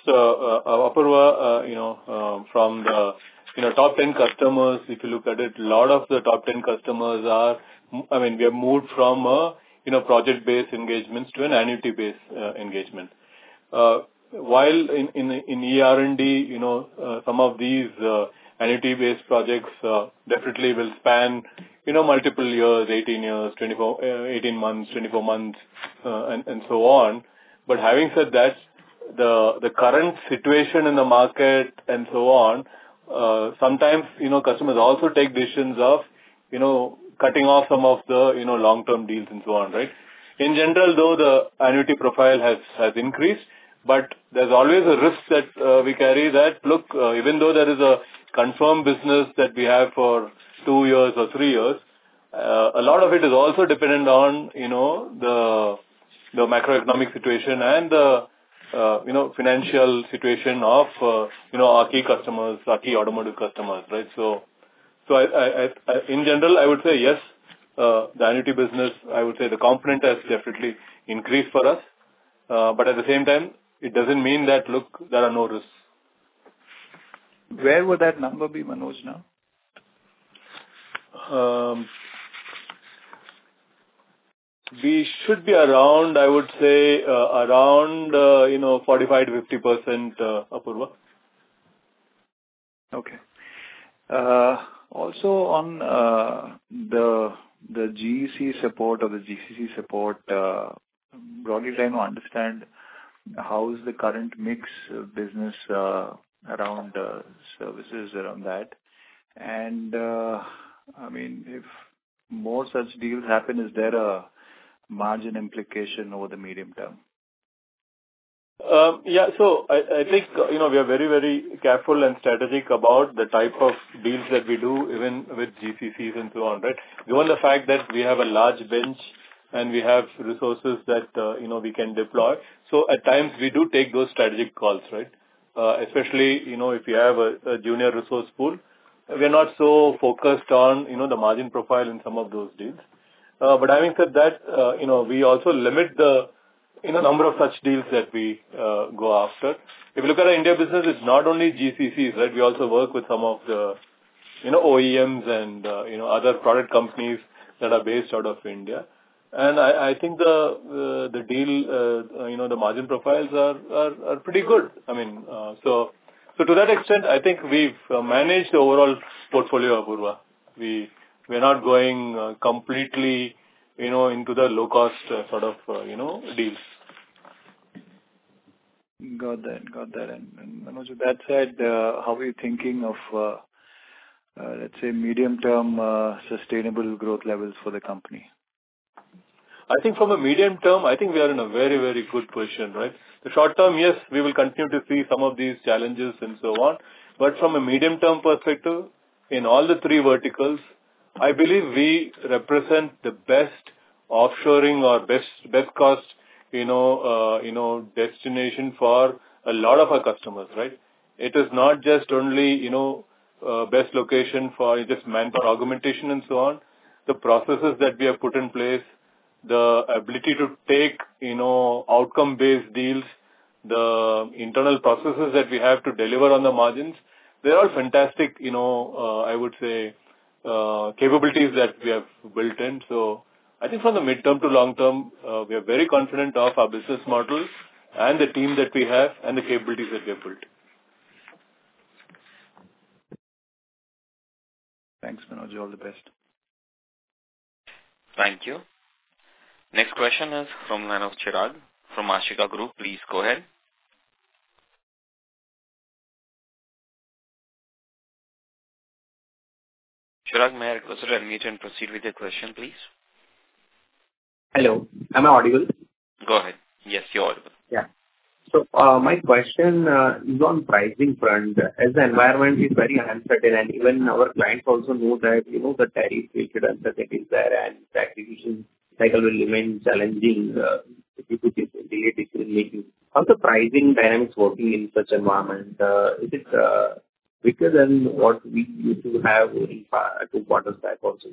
Apurva, from the top 10 customers, if you look at it, a lot of the top 10 customers are, we have moved from project-based engagements to an annuity-based engagement. While in ER&D, some of these annuity-based projects definitely will span, multiple years, 18 years, 18 months, 24 months, and so on. But having said that, the current situation in the market and so on, sometimes, customers also take decisions of, cutting off some of the, long-term deals and so on, right? In general, though, the annuity profile has increased, but there's always a risk that we carry that, look, even though there is a confirmed business that we have for 2 years or 3 years, a lot of it is also dependent on, the macroeconomic situation and the financial situation of, our key customers, our key automotive customers, right? So in general, I would say yes, the annuity business, I would say the component has definitely increased for us. But at the same time, it doesn't mean that, look, there are no risks. Where would that number be, Manoj, now? We should be around, I would say, 45 to 50%, Apurva. Okay. Also on the GEC support or the GCC support, broadly trying to understand how is the current mix of business around services around that. And, if more such deals happen, is there a margin implication over the medium term? So I think, we are very, very careful and strategic about the type of deals that we do, even with GCCs and so on, right? Given the fact that we have a large bench and we have resources that, we can deploy. So at times we do take those strategic calls, right? Especially, if you have a junior resource pool, we're not so focused on, the margin profile in some of those deals. But having said that, we also limit the number of such deals that we go after. If you look at our India business, it's not only GCCs, right? We also work with some of the, OEMs and, other product companies that are based out of India. And I think the deal, the margin profiles are pretty good. So to that extent, I think we've managed the overall portfolio, Apurva. We're not going completely, into the low cost sort of, deals. Got that. And Manoj, with that said, how are you thinking of, let's say, medium-term sustainable growth levels for the company? I think from a medium term, I think we are in a very, very good position, right? The short term, yes, we will continue to see some of these challenges and so on. But from a medium-term perspective, in all the three verticals, I believe we represent the best offshoring or best cost, destination for a lot of our customers, right? It is not just only, best location for just manpower augmentation and so on. The processes that we have put in place, the ability to take, outcome-based deals, the internal processes that we have to deliver on the margins, they're all fantastic, I would say, capabilities that we have built in. So I think from the midterm to long term, we are very confident of our business model and the team that we have and the capabilities that we have built. Thanks, Manoj. All the best. Thank you. Next question is from line of Chirag from Ashika Group. Please go ahead. Chirag, may I request you to unmute and proceed with your question, please? Hello. Am I audible? Go ahead. Yes, you're audible. Yeah. So my question is on pricing front. As the environment is very uncertain, and even our clients also know that, the tariff-related uncertainty is there and the execution cycle will remain challenging due to delayed decision-making. How's the pricing dynamics working in such environment? Is it weaker than what we used to have in 2 quarters back also?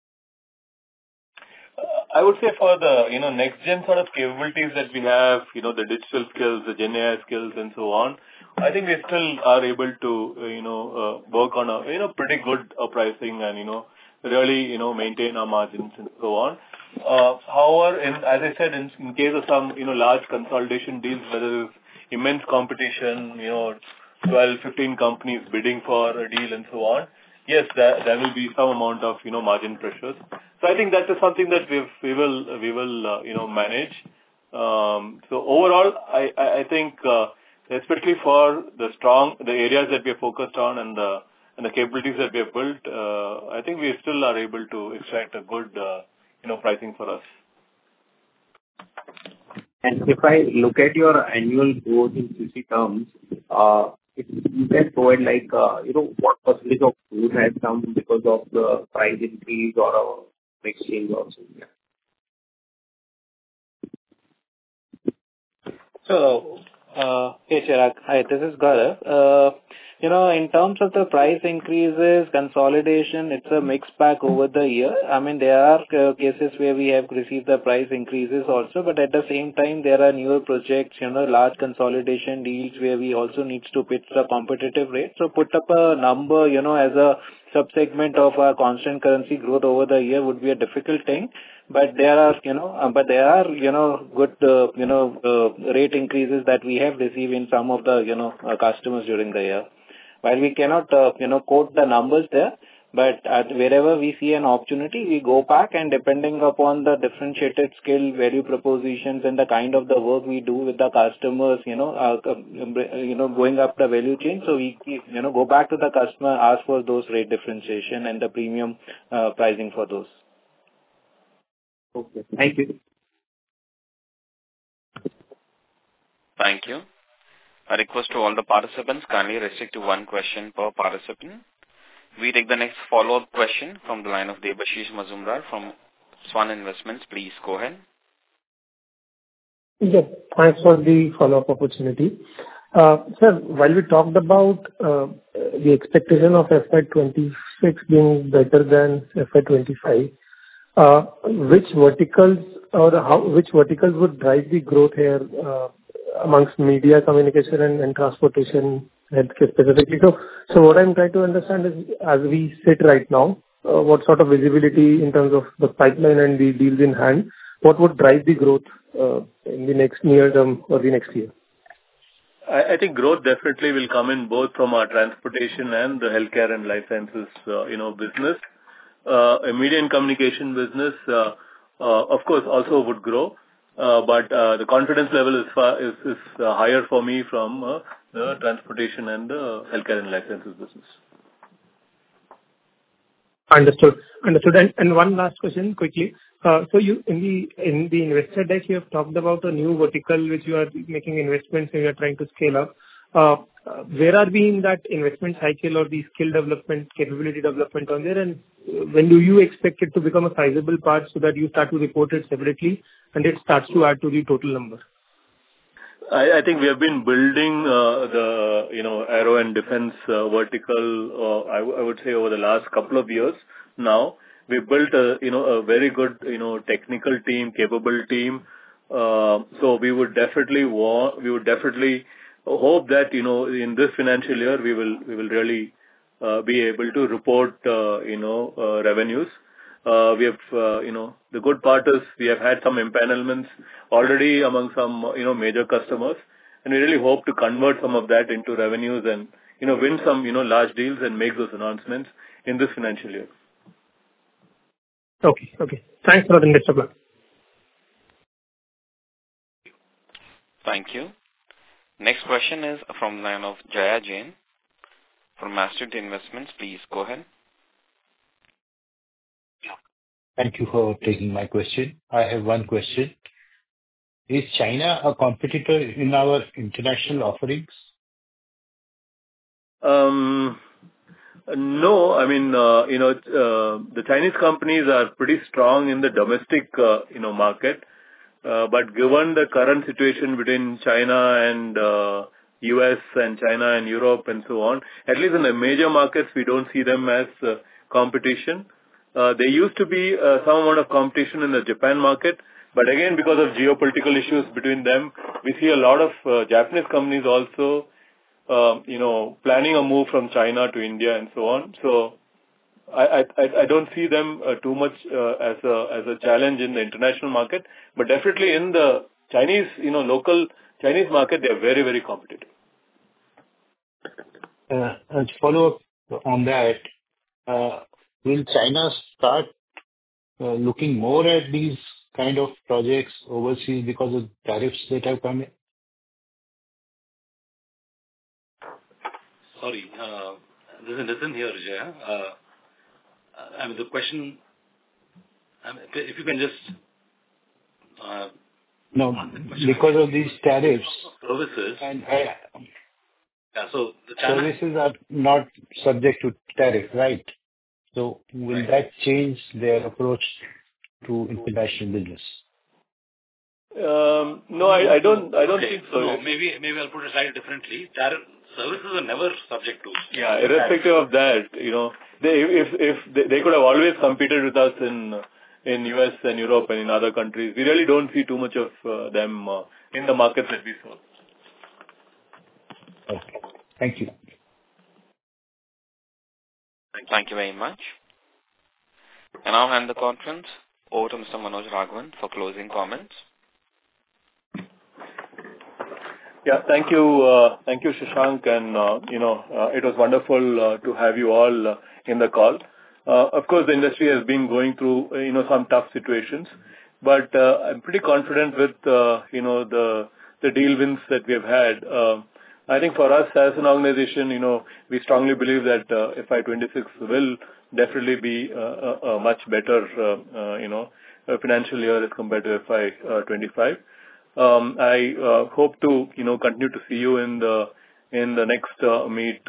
I would say for the, next gen sort of capabilities that we have, the digital skills, the Gen AI skills and so on, I think we still are able to, work on a, pretty good pricing and, really, maintain our margins and so on. However, as I said, in case of some, large consolidation deals, whether it's immense competition, 12, 15 companies bidding for a deal and so on, yes, there will be some amount of, margin pressures. So I think that is something that we will manage. So overall, I think, especially for the areas that we are focused on and the capabilities that we have built, I think we still are able to extract a good, pricing for us. And if I look at your annual growth in CC terms, if you can provide what percentage of growth has come because of the price increase or a mix change also? So Hey, Chirag. Hi, this is Gaurav. In terms of the price increases, consolidation, it's a mixed bag over the year. I mean, there are cases where we have received the price increases also, but at the same time, there are newer projects, large consolidation deals where we also need to pitch the competitive rate. So put up a number, as a subsegment of our constant currency growth over the year would be a difficult thing. But there are, good, rate increases that we have received in some of the, customers during the year. While we cannot, quote the numbers there, but wherever we see an opportunity, we go back and depending upon the differentiated skill, value propositions and the kind of the work we do with the customers, going up the value chain. So we keep, go back to the customer, ask for those rate differentiation and the premium pricing for those. Okay. Thank you. Thank you. A request to all the participants, kindly restrict to one question per participant. We take the next follow-up question from the line of Debashish Mazumdar from Swan Investments. Please go ahead. Yes, thanks for the follow-up opportunity. Sir, while we talked about the expectation of FY26 being better than FY25, which verticals would drive the growth here amongst media, communication, and transportation, healthcare specifically? So what I'm trying to understand is, as we sit right now, what sort of visibility in terms of the pipeline and the deals in hand, what would drive the growth in the next near term or the next year? I think growth definitely will come in both from our transportation and the healthcare and life sciences, business. A media and communication business, of course, also would grow, but the confidence level is higher for me from the transportation and the healthcare and life sciences business. Understood. And one last question quickly. So you in the investor deck, you have talked about a new vertical which you are making investments and you are trying to scale up. Where are we in that investment cycle or the skill development, capability development on there? And when do you expect it to become a sizable part so that you start to report it separately and it starts to add to the total number? I think we have been building the aero and defense vertical. I would say over the last couple of years now. We built a very good technical team, capable team. So we would definitely hope that in this financial year we will really be able to report revenues. We have the good part is we have had some empanelments already among some major customers, and we really hope to convert some of that into revenues and win some large deals and make those announcements in this financial year. Okay. Thanks for the best of luck. Thank you. Next question is from the line of Jaya Jain from Mastute Investments. Please go ahead. Thank you for taking my question. I have one question. Is China a competitor in our international offerings? No, I mean, the Chinese companies are pretty strong in the domestic, market. But given the current situation between China and US and China and Europe and so on, at least in the major markets, we don't see them as competition. There used to be some amount of competition in the Japan market, but again, because of geopolitical issues between them, we see a lot of Japanese companies also planning a move from China to India and so on. So I don't see them too much as a challenge in the international market, but definitely in the Chinese, local Chinese market, they are very, very competitive. To follow up on that, will China start looking more at these kind of projects overseas because of tariffs that have come in? Sorry, this is Nitin here, Jaya. I mean, the question, if you can just... No, because of these tariffs. Services. And so the China... Services are not subject to tariff, right? So will that change their approach to international business? No, I don't think so. No, maybe I'll put it slightly differently. Services are never subject to. Yeah, irrespective of that, they could have always competed with us in US and Europe and in other countries. We really don't see too much of them in the markets that we serve. Okay. Thank you. Thank you very much. And I'll hand the conference over to Mr. Manoj Raghavan for closing comments. Yeah, thank you, Shashank, and it was wonderful to have you all in the call. Of course, the industry has been going through some tough situations, but I'm pretty confident with the deal wins that we have had. I think for us as an organization, we strongly believe that FY26 will definitely be a much better financial year as compared to FY25. I hope to continue to see you in the next meet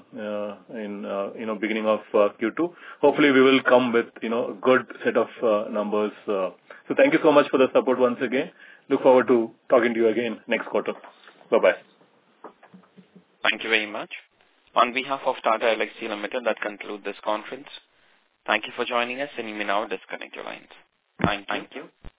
in beginning of Q2. Hopefully we will come with a good set of numbers. So thank you so much for the support once again. Look forward to talking to you again next quarter. Bye bye. Thank you very much. On behalf of Tata Elxsi Limited, that concludes this conference. Thank you for joining us, and you may now disconnect your lines. Thank you.